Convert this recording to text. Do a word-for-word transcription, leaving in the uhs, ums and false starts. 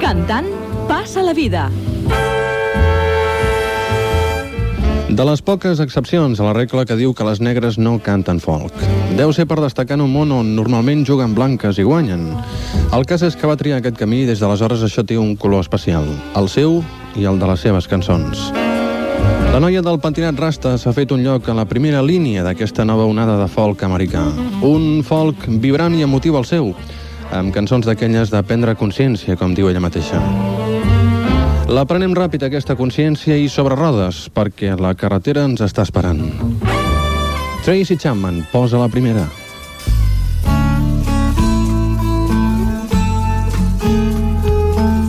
Cantant passa la vida. De les poques excepcions a la regla que diu que les negres no canten folk. Deu ser per destacar en un món on normalment juguen blanques i guanyen. El cas és que va triar aquest camí i des d'aleshores això té un color especial, el seu i el de les seves cançons. La noia del pentinat rasta s'ha fet un lloc a la primera línia d'aquesta nova onada de folk americà. Un folk vibrant i emotiu al seu, amb cançons d'aquelles de prendre consciència, com diu ella mateixa. La prenem ràpid, aquesta consciència, i sobre rodes, perquè la carretera ens està esperant. Tracy Chapman posa la primera.